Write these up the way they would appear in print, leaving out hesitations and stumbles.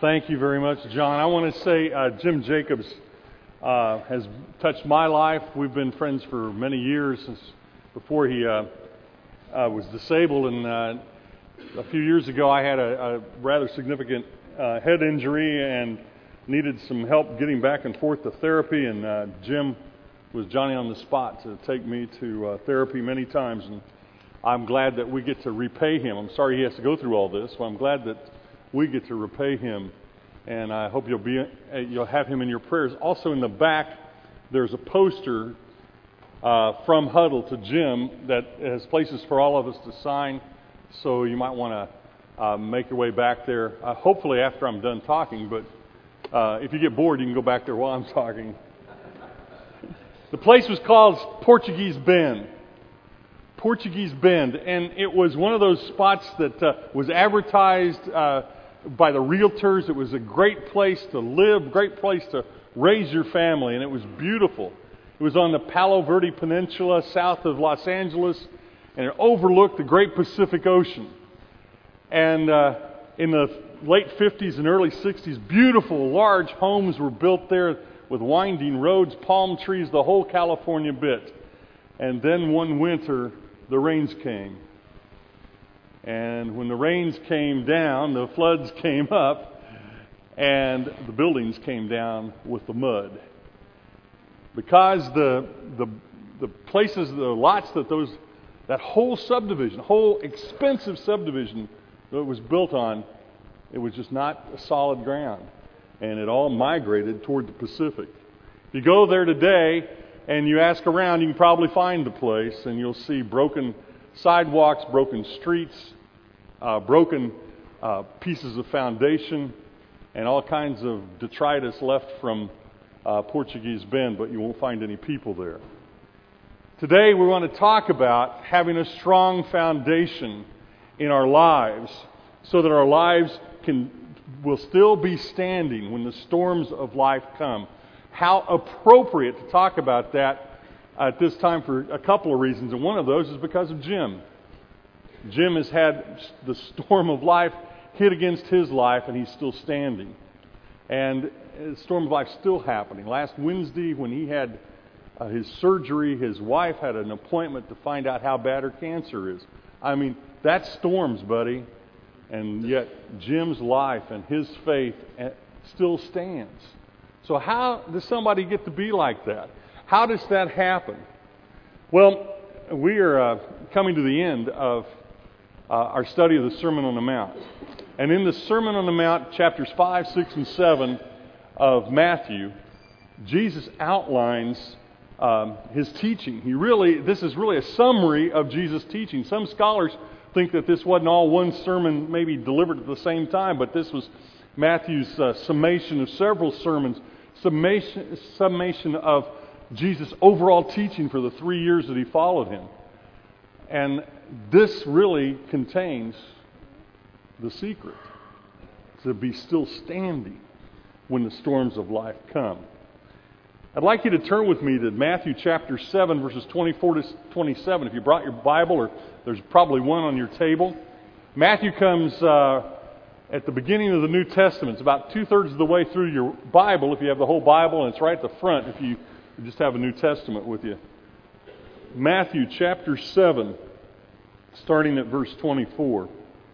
Thank you very much, John. I want to say Jim Jacobs has touched my life. We've been friends for many years, since before he was disabled. And a few years ago, I had a rather significant head injury and needed some help getting back and forth to therapy. And Jim was Johnny on the spot to take me to therapy many times. And I'm glad that we get to repay him. I'm sorry he has to go through all this, but I'm glad that we get to repay him, and I hope you'll have him in your prayers. Also in the back, there's a poster from Huddle to Jim that has places for all of us to sign, so you might want to make your way back there, hopefully after I'm done talking, but if you get bored, you can go back there while I'm talking. The place was called Portuguese Bend. Portuguese Bend, and it was one of those spots that was advertised by the realtors. It was a great place to live, great place to raise your family, and it was beautiful. It was on the Palo Verde Peninsula south of Los Angeles, and it overlooked the great Pacific Ocean. And in the late 50s and early 60s, beautiful large homes were built there with winding roads, palm trees, the whole California bit. And then one winter, the rains came. And when the rains came down, the floods came up, and the buildings came down with the mud. Because the places, the lots that whole subdivision, whole expensive subdivision that it was built on, it was just not a solid ground. And it all migrated toward the Pacific. If you go there today and you ask around, you can probably find the place, and you'll see broken sidewalks, broken streets, broken pieces of foundation, and all kinds of detritus left from Portuguese Bend, but you won't find any people there. Today we want to talk about having a strong foundation in our lives so that our lives will still be standing when the storms of life come. How appropriate to talk about that at this time for a couple of reasons, and one of those is because of Jim. Jim has had the storm of life hit against his life, and he's still standing. And the storm of life is still happening. Last Wednesday, when he had his surgery, his wife had an appointment to find out how bad her cancer is. I mean, that storms, buddy. And yet, Jim's life and his faith still stands. So how does somebody get to be like that? How does that happen? Well, we are coming to the end of our study of the Sermon on the Mount. And in the Sermon on the Mount, chapters 5, 6, and 7 of Matthew, Jesus outlines his teaching. This is really a summary of Jesus' teaching. Some scholars think that this wasn't all one sermon maybe delivered at the same time, but this was Matthew's summation of several sermons, summation of Jesus' overall teaching for the 3 years that he followed him. And this really contains the secret to be still standing when the storms of life come. I'd like you to turn with me to Matthew chapter 7, verses 24 to 27. If you brought your Bible, or there's probably one on your table. Matthew comes at the beginning of the New Testament. It's about 2/3 of the way through your Bible, if you have the whole Bible, and it's right at the front if you just have a New Testament with you. Matthew chapter 7, starting at verse 24.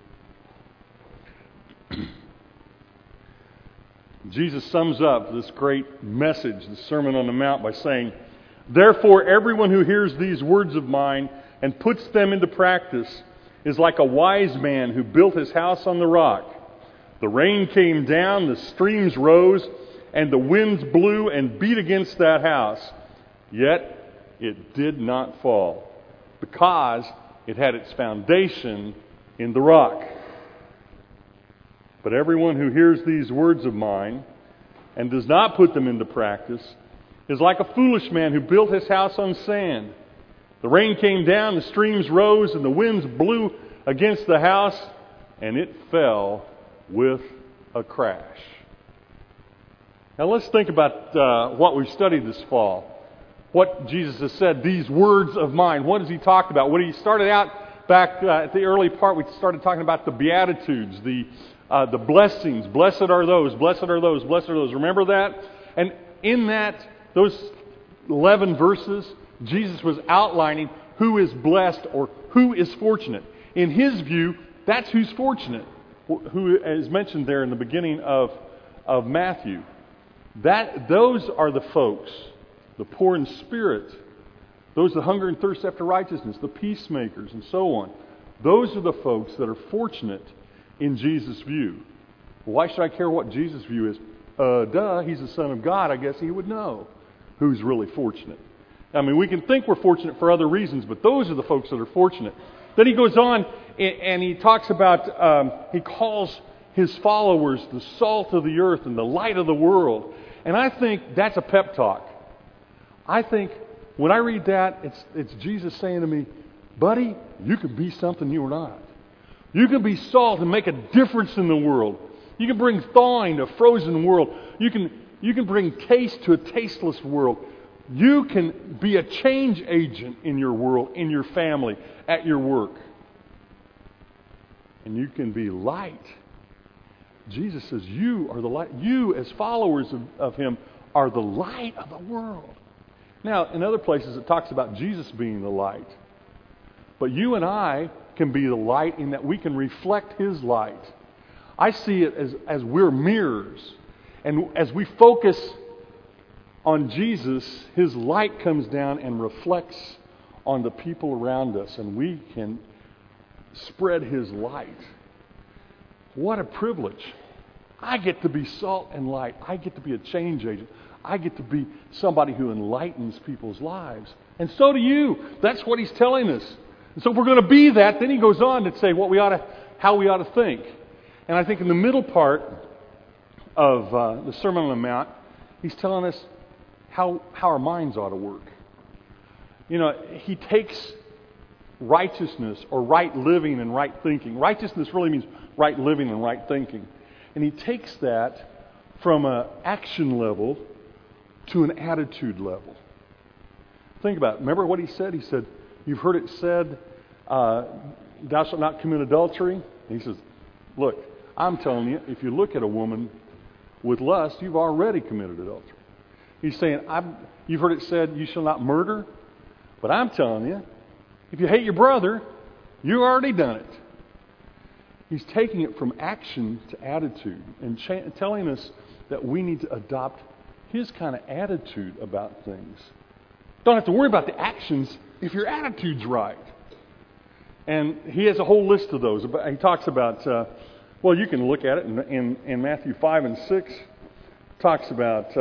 Jesus sums up this great message, the Sermon on the Mount, by saying, "Therefore everyone who hears these words of mine and puts them into practice is like a wise man who built his house on the rock. The rain came down, the streams rose, and the winds blew and beat against that house. Yet it did not fall, because it had its foundation in the rock. But everyone who hears these words of mine and does not put them into practice is like a foolish man who built his house on sand. The rain came down, the streams rose, and the winds blew against the house, and it fell with a crash." Now let's think about what we've studied this fall. What Jesus has said, these words of mine. What has he talked about? When he started out back at the early part, we started talking about the Beatitudes, the the blessings. Blessed are those, blessed are those, blessed are those. Remember that? And in those 11 verses, Jesus was outlining who is blessed or who is fortunate. In his view, that's who's fortunate, who is mentioned there in the beginning of Matthew. Those are the folks, the poor in spirit, those that hunger and thirst after righteousness, the peacemakers, and so on. Those are the folks that are fortunate in Jesus' view. Why should I care what Jesus' view is? He's the Son of God. I guess he would know who's really fortunate. I mean, we can think we're fortunate for other reasons, but those are the folks that are fortunate. Then he goes on and he talks about, he calls his followers the salt of the earth and the light of the world. And I think that's a pep talk. I think when I read that, it's Jesus saying to me, buddy, you can be something you're not. You can be salt and make a difference in the world. You can bring thawing to a frozen world. You can bring taste to a tasteless world. You can be a change agent in your world, in your family, at your work. And you can be light. Jesus says you are the light. You, as followers of him, are the light of the world. Now, in other places it talks about Jesus being the light. But you and I can be the light in that we can reflect his light. I see it as we're mirrors. And as we focus on Jesus, his light comes down and reflects on the people around us. And we can spread his light. What a privilege. I get to be salt and light. I get to be a change agent. I get to be somebody who enlightens people's lives. And so do you. That's what he's telling us. And so if we're going to be that, then he goes on to say how we ought to think. And I think in the middle part of the Sermon on the Mount, he's telling us how our minds ought to work. You know, he takes righteousness or right living and right thinking. Righteousness really means right living and right thinking. And he takes that from an action level to an attitude level. Think about it. Remember what he said? He said, you've heard it said, thou shalt not commit adultery. And he says, look, I'm telling you, if you look at a woman with lust, you've already committed adultery. He's saying, you've heard it said, you shall not murder. But I'm telling you, if you hate your brother, you've already done it. He's taking it from action to attitude and telling us that we need to adopt his kind of attitude about things. Don't have to worry about the actions if your attitude's right. And he has a whole list of those. He talks about, you can look at it in Matthew 5 and 6. Talks about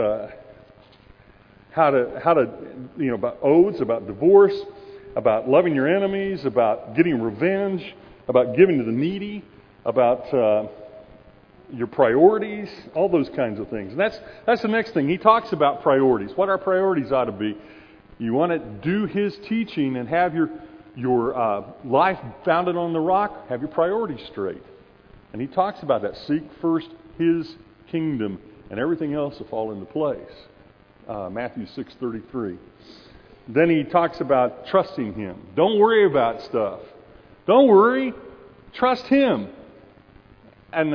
how to about oaths, about divorce, about loving your enemies, about getting revenge, about giving to the needy, about your priorities, all those kinds of things. And that's the next thing. He talks about priorities, what our priorities ought to be. You want to do his teaching and have your life founded on the rock, have your priorities straight. And he talks about that. Seek first his kingdom, and everything else will fall into place. Matthew 6:33. Then he talks about trusting him. Don't worry about stuff. Don't worry. Trust him. And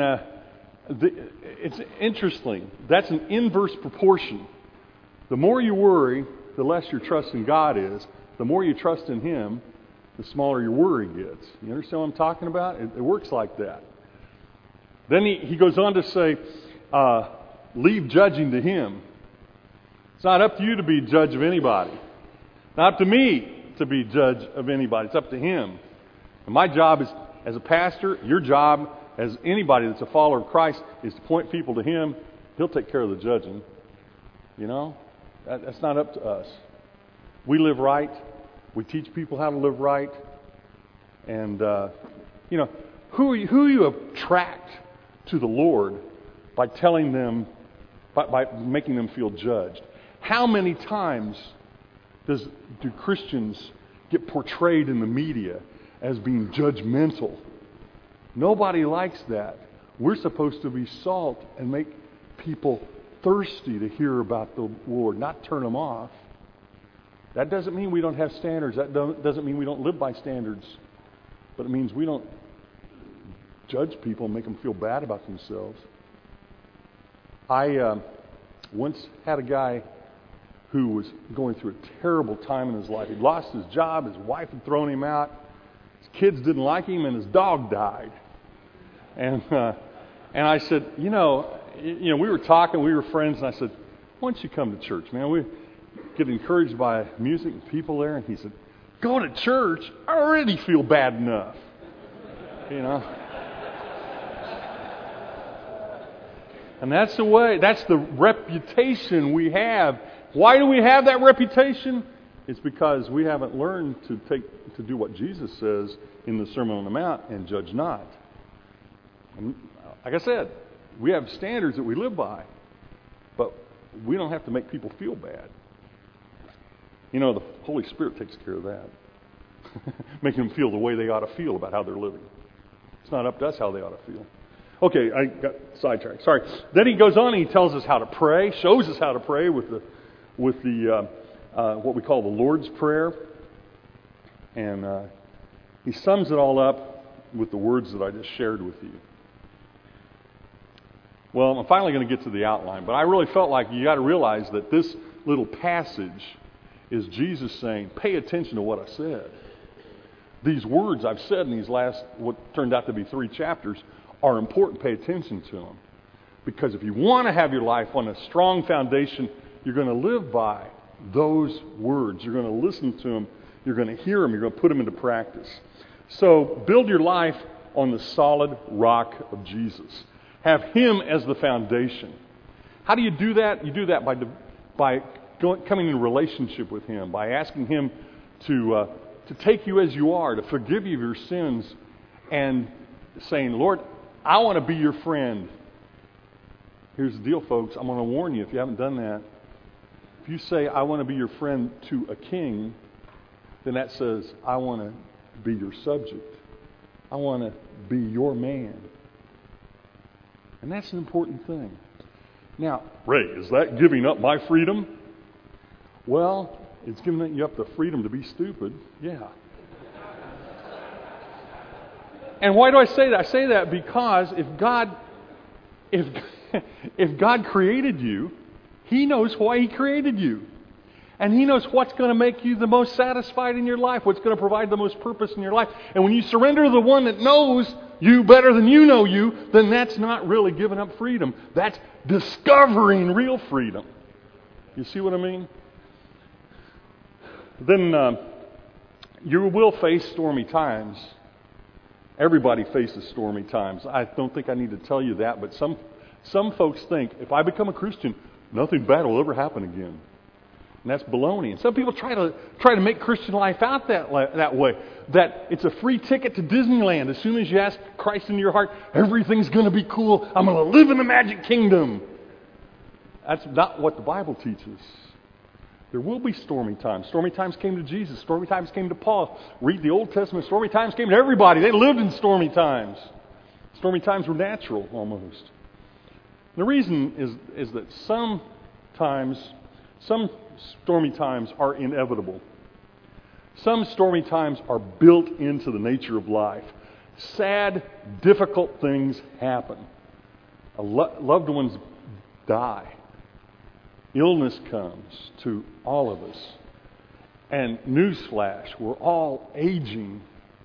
it's interesting. That's an inverse proportion. The more you worry, the less your trust in God is. The more you trust in him, the smaller your worry gets. You understand what I'm talking about? It works like that. Then he goes on to say, leave judging to him. It's not up to you to be judge of anybody. Not up to me to be judge of anybody. It's up to him. And my job is, as a pastor, your job as anybody that's a follower of Christ is to point people to him. He'll take care of the judging. You know? That's not up to us. We live right. We teach people how to live right. And, who you attract to the Lord by telling them, by making them feel judged. How many times do Christians get portrayed in the media as being judgmental? Nobody likes that. We're supposed to be salt and make people thirsty to hear about the Lord, not turn them off. That doesn't mean we don't have standards. That doesn't mean we don't live by standards. But it means we don't judge people and make them feel bad about themselves. I once had a guy who was going through a terrible time in his life. He'd lost his job, his wife had thrown him out, his kids didn't like him, and his dog died. And I said, we were talking, we were friends, and I said, why don't you come to church, man? We get encouraged by music and people there. And he said, go to church? I already feel bad enough. And that's the reputation we have. Why do we have that reputation? It's because we haven't learned to do what Jesus says in the Sermon on the Mount, and judge not. And like I said, we have standards that we live by, but we don't have to make people feel bad. The Holy Spirit takes care of that. Making them feel the way they ought to feel about how they're living. It's not up to us how they ought to feel. Okay, I got sidetracked. Sorry. Then he goes on and he tells us how to pray, shows us how to pray with the what we call the Lord's Prayer. And he sums it all up with the words that I just shared with you. Well, I'm finally going to get to the outline, but I really felt like you got to realize that this little passage is Jesus saying, pay attention to what I said. These words I've said in these last, what turned out to be 3 chapters, are important. Pay attention to them. Because if you want to have your life on a strong foundation, you're going to live by those words. You're going to listen to them. You're going to hear them. You're going to put them into practice. So build your life on the solid rock of Jesus. Have Him as the foundation. How do you do that? You do that by coming in relationship with Him, by asking Him to take you as you are, to forgive you of your sins, and saying, Lord, I want to be your friend. Here's the deal, folks. I'm going to warn you if you haven't done that. If you say, I want to be your friend to a king, then that says, I want to be your subject. I want to be your man. And that's an important thing. Now, Ray, is that giving up my freedom? Well, it's giving you up the freedom to be stupid. Yeah. And why do I say that? I say that because if God created you, He knows why He created you. And He knows what's going to make you the most satisfied in your life, what's going to provide the most purpose in your life. And when you surrender to the one that knows you better than you know you, then that's not really giving up freedom. That's discovering real freedom. You see what I mean? Then you will face stormy times. Everybody faces stormy times. I don't think I need to tell you that, but some folks think, if I become a Christian, nothing bad will ever happen again. And that's baloney. And some people try to make Christian life out that way. That it's a free ticket to Disneyland. As soon as you ask Christ into your heart, everything's going to be cool. I'm going to live in the magic kingdom. That's not what the Bible teaches. There will be stormy times. Stormy times came to Jesus. Stormy times came to Paul. Read the Old Testament. Stormy times came to everybody. They lived in stormy times. Stormy times were natural, almost. The reason is that some stormy times are inevitable. Some stormy times are built into the nature of life. Sad, difficult things happen. Loved ones die. Illness comes to all of us. And newsflash, we're all aging.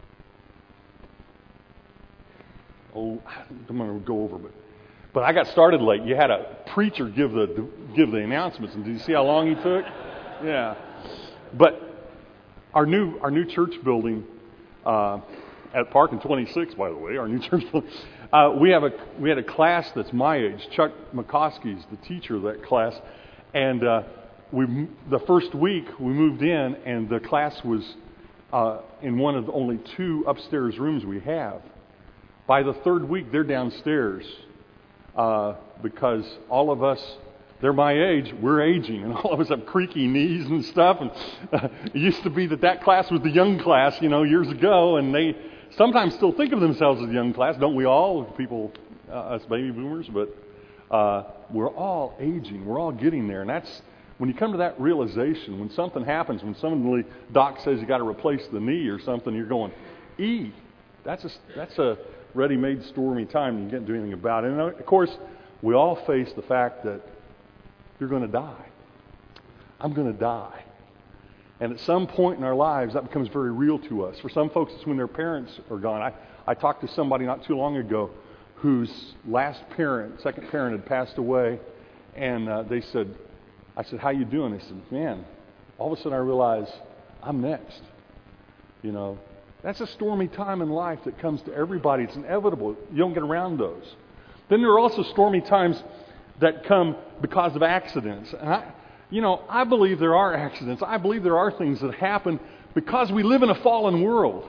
Oh, I'm going to go over, but I got started late. You had a preacher give the announcements, and did you see how long he took? Yeah. But our new church building at Park and 26, by the way, our new church building. We had a class that's my age. Chuck McCoskey's the teacher of that class, and the first week we moved in, and the class was in one of the only 2 upstairs rooms we have. By the 3rd week, they're downstairs. Because all of us, they're my age, we're aging, and all of us have creaky knees and stuff. And it used to be that class was the young class, years ago, and they sometimes still think of themselves as the young class, don't we all? People, us baby boomers, but we're all aging, we're all getting there, and that's when you come to that realization. When something happens, when suddenly doc says you got to replace the knee or something, you're going, that's a ready-made stormy time and you can't do anything about it. And of course, we all face the fact that you're going to die. I'm going to die. And at some point in our lives, that becomes very real to us. For some folks, it's when their parents are gone. I talked to somebody not too long ago whose second parent had passed away. And I said, how you doing? They said, man, all of a sudden I realized I'm next. You know, that's a stormy time in life that comes to everybody. It's inevitable. You don't get around those. Then there are also stormy times that come because of accidents. And I believe there are accidents. I believe there are things that happen because we live in a fallen world.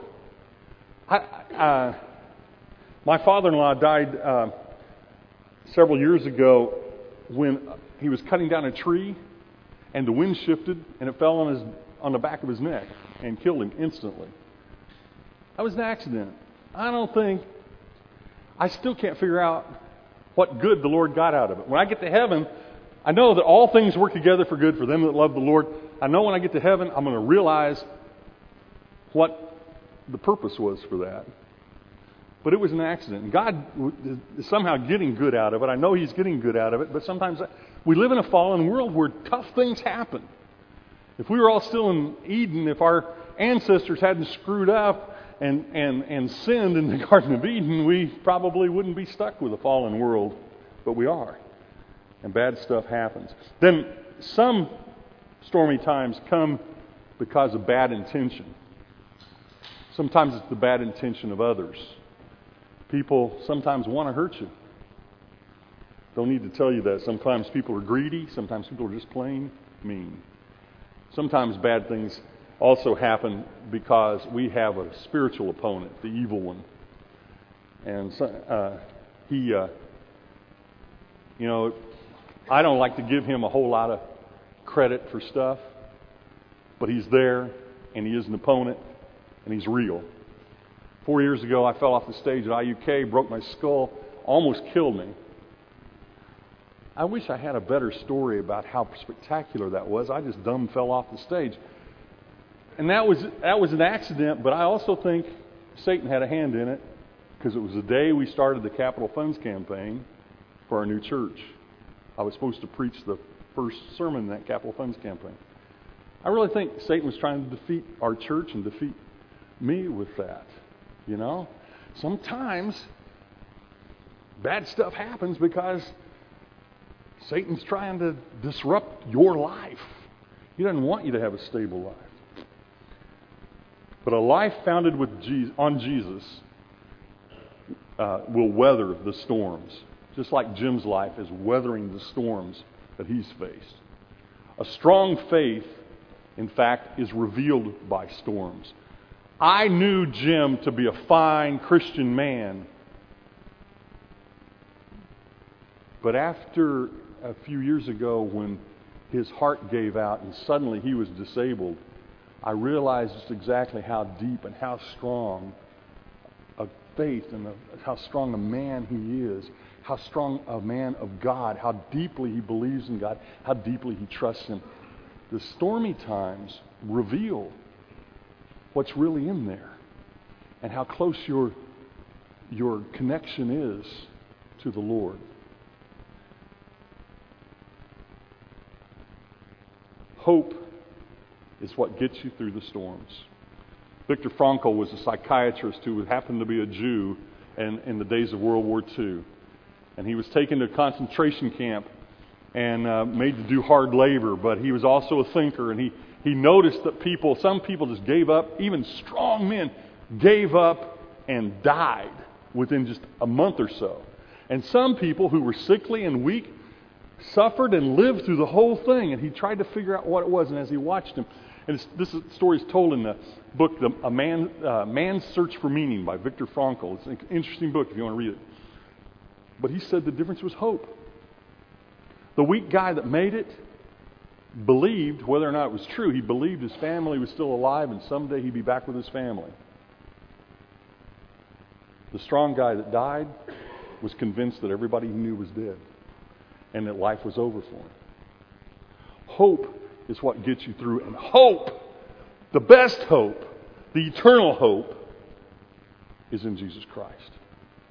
My father-in-law died several years ago when he was cutting down a tree, and the wind shifted, and it fell on the back of his neck and killed him instantly. That was an accident. I still can't figure out what good the Lord got out of it. When I get to heaven, I know that all things work together for good for them that love the Lord. I know when I get to heaven, I'm going to realize what the purpose was for that. But it was an accident. And God is somehow getting good out of it. I know He's getting good out of it. But sometimes we live in a fallen world where tough things happen. If we were all still in Eden, if our ancestors hadn't screwed up and sinned in the Garden of Eden, we probably wouldn't be stuck with a fallen world. But we are. And bad stuff happens. Then some stormy times come because of bad intention. Sometimes it's the bad intention of others. People sometimes want to hurt you. Don't need to tell you that. Sometimes people are greedy. Sometimes people are just plain mean. Sometimes bad things also happen because we have a spiritual opponent, the evil one. And I don't like to give him a whole lot of credit for stuff, but he's there, and he is an opponent, and he's real. 4 years ago, I fell off the stage at IUK, broke my skull, almost killed me. I wish I had a better story about how spectacular that was. I just dumb fell off the stage. And that was an accident, but I also think Satan had a hand in it, because it was the day we started the Capital Funds campaign for our new church. I was supposed to preach the first sermon in that Capital Funds campaign. I really think Satan was trying to defeat our church and defeat me with that. You know? Sometimes bad stuff happens because Satan's trying to disrupt your life. He doesn't want you to have a stable life. But a life founded on Jesus will weather the storms, just like Jim's life is weathering the storms that he's faced. A strong faith, in fact, is revealed by storms. I knew Jim to be a fine Christian man. But after a few years ago, when his heart gave out and suddenly he was disabled, I realized just exactly how deep and how strong a faith and how strong a man he is, how strong a man of God, how deeply he believes in God, how deeply he trusts Him. The stormy times reveal what's really in there and how close your connection is to the Lord. Hope is what gets you through the storms. Viktor Frankl was a psychiatrist who happened to be a Jew in the days of World War II. And he was taken to a concentration camp and made to do hard labor, but he was also a thinker, and he noticed that some people just gave up. Even strong men gave up and died within just a month or so. And some people who were sickly and weak suffered and lived through the whole thing, and he tried to figure out what it was. And as he watched him, and this story is told in the book, A Man's Search for Meaning by Viktor Frankl. It's an interesting book if you want to read it. But he said the difference was hope. The weak guy that made it believed, whether or not it was true, he believed his family was still alive and someday he'd be back with his family. The strong guy that died was convinced that everybody he knew was dead and that life was over for him. Hope is what gets you through. And hope, the best hope, the eternal hope, is in Jesus Christ.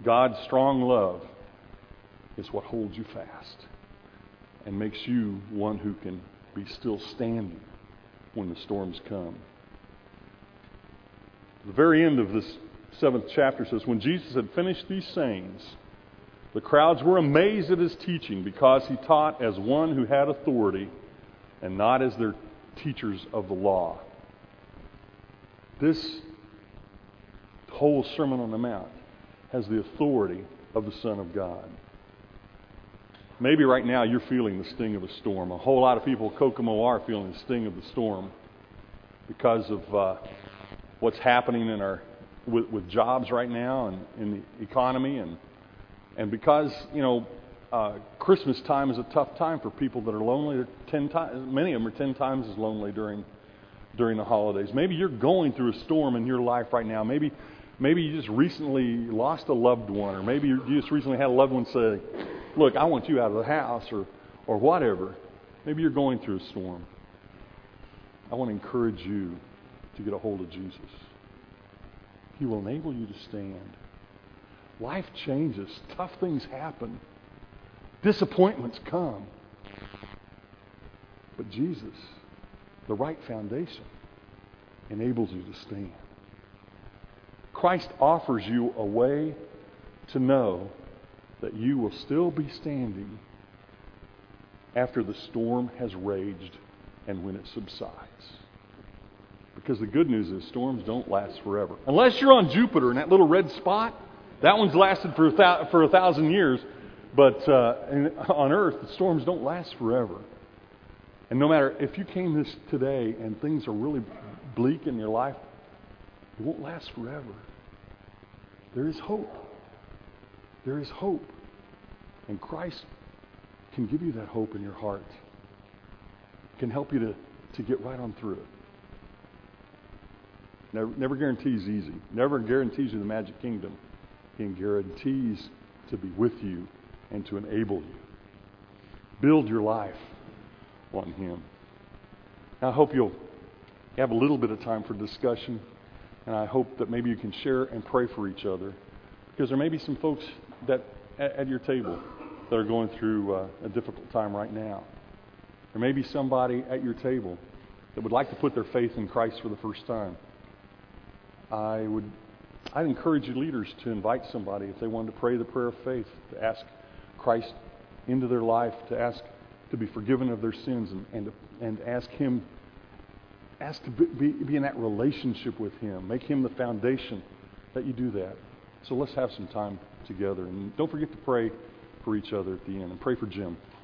God's strong love is what holds you fast and makes you one who can be still standing when the storms come. The very end of this 7th chapter says, when Jesus had finished these sayings, the crowds were amazed at his teaching because he taught as one who had authority and not as their teachers of the law. This whole Sermon on the Mount has the authority of the Son of God. Maybe right now you're feeling the sting of a storm. A whole lot of people at Kokomo are feeling the sting of the storm because of what's happening in with jobs right now and in the economy, and because Christmas time is a tough time for people that are lonely. They're 10 times, many of them are 10 times as lonely during the holidays. Maybe you're going through a storm in your life right now. Maybe you just recently lost a loved one, or maybe you just recently had a loved one say, "Look, I want you out of the house," or whatever. Maybe you're going through a storm. I want to encourage you to get a hold of Jesus. He will enable you to stand. Life changes. Tough things happen. Disappointments come. But Jesus, the right foundation, enables you to stand. Christ offers you a way to know that you will still be standing after the storm has raged and when it subsides. Because the good news is storms don't last forever. Unless you're on Jupiter in that little red spot, that one's lasted for 1,000 years. But on Earth, the storms don't last forever. And no matter if you came this today and things are really bleak in your life, it won't last forever. There is hope. There is hope. And Christ can give you that hope in your heart. Can help you to get right on through it. Never guarantees easy. Never guarantees you the magic kingdom. He guarantees to be with you and to enable you. Build your life on Him. Now, I hope you'll have a little bit of time for discussion, and I hope that maybe you can share and pray for each other, because there may be some folks that at your table that are going through a difficult time right now. There may be somebody at your table that would like to put their faith in Christ for the first time. I'd encourage you leaders to invite somebody if they wanted to pray the prayer of faith, to ask Christ into their life, to ask to be forgiven of their sins, and ask Him, ask to be in that relationship with Him. Make Him the foundation that you do that. So let's have some time together. And don't forget to pray for each other at the end, and pray for Jim.